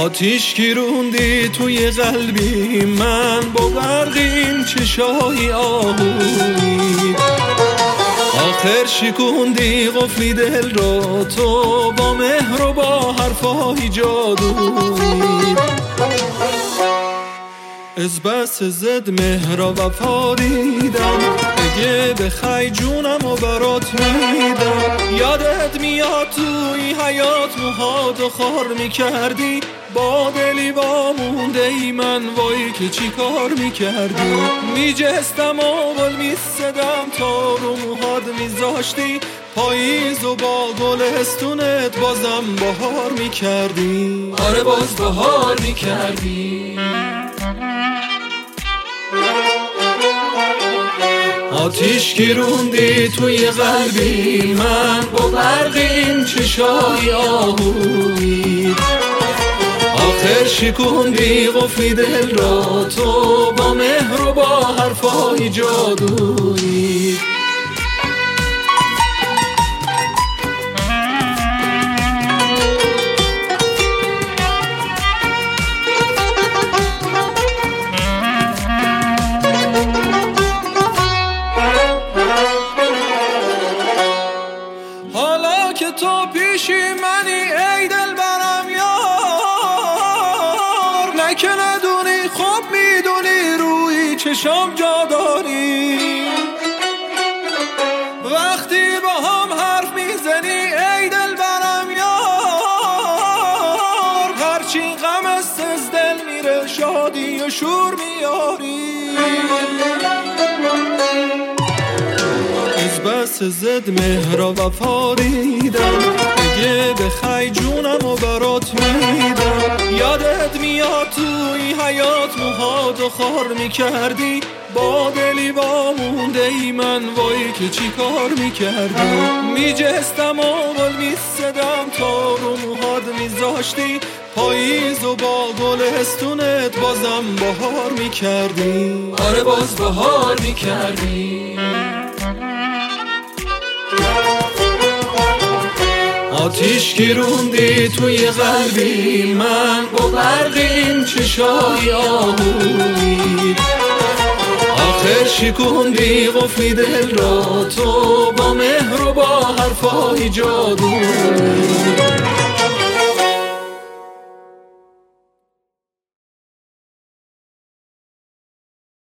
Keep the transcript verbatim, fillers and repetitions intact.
آتیش گیروندی توی قلبی من، با برق این چشای آهویی. آخر شکوندی قفلی دل رو تو، با مهر و با حرفای جادویی. از بس زد مهر و وفا دیدم، اگه بخوای جونم و برات میدم. یادت میاد توی حیات موهاتو خار میکردی، با دلی با مونده ای من وای که چی کار میکردی. میجستم و بل میسدم تا رو موهات میذاشتی، پاییز و با گلستونت بازم بهار میکردی. آره باز بهار میکردی. آتیش گیروندی توی قلبی من، با برق این چشای آهویی. آخر شکوندی قفلی دل را تو، با مهر و با حرفای جادویی. حالا که تو پیشی منی ای دل برم یار، نکه ندونی خوب میدونی روی چشم جا داری. وقتی با هم حرف میزنی ای دل برم یار، هرچی غم است از دل میره شادی و شور میاری. از بس زد مهر و وفا دیدم، اگه بخوای جونم و برات میدم. یادت میاد توی حیات موهاتو خار میکردی، با دلی با مونده ای من وای که چی کار میکردی. میجستم و بل میسدم تا رو موهات میذاشتی، پاییز و با گلستونت بازم بهار میکردی. آره باز بهار میکردی. آتیش گیروندی توی قلبی من، با برق این چشای آهویی. آخر شکوندی قفلی دل را تو، با مهر و با حرفای جادویی.